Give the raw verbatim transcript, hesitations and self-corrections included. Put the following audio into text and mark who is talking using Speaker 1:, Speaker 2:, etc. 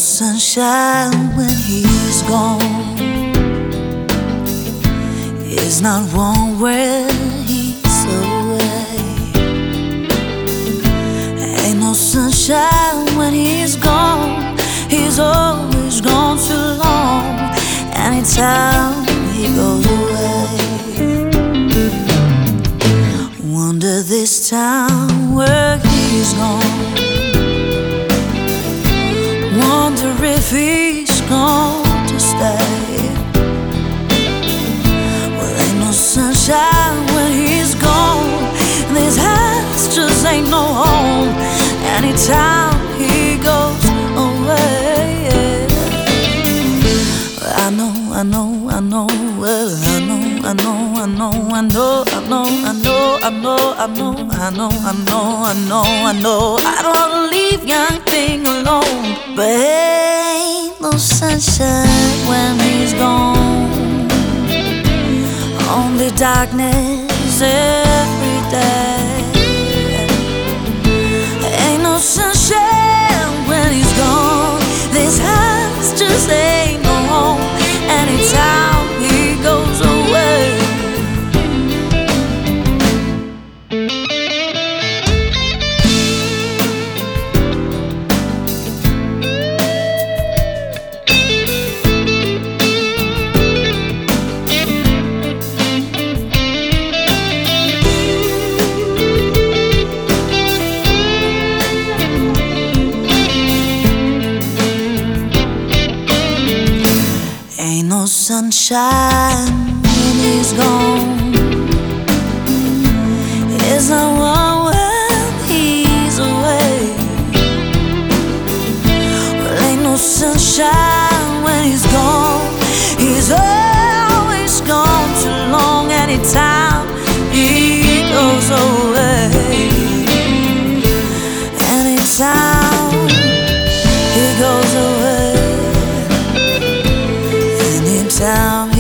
Speaker 1: sunshine when he's gone. It's not warm when he's away. Ain't no sunshine when he's gone. He's always gone too long. Anytime he goes away, wonder this time where he's gone. Wonder if he's gone to stay. Well, ain't no sunshine when he's gone. This house just ain't no home. Anytime he goes away, I know, I know, I know, well, I know, I know, I know, I know, I know, I know, I know, I know, I know, I know, I know, I know. I don't wanna leave young thing alone, but ain't no sunshine when he's gone. Only darkness every day. Ain't no sunshine when he's gone. This house just ain't no home. Anytime he goes away, ain't no sunshine when he's gone. It's not warm when he's away. Well, ain't no sunshine when he's gone. He's always gone too long. Anytime he goes away, anytime he goes away, anytime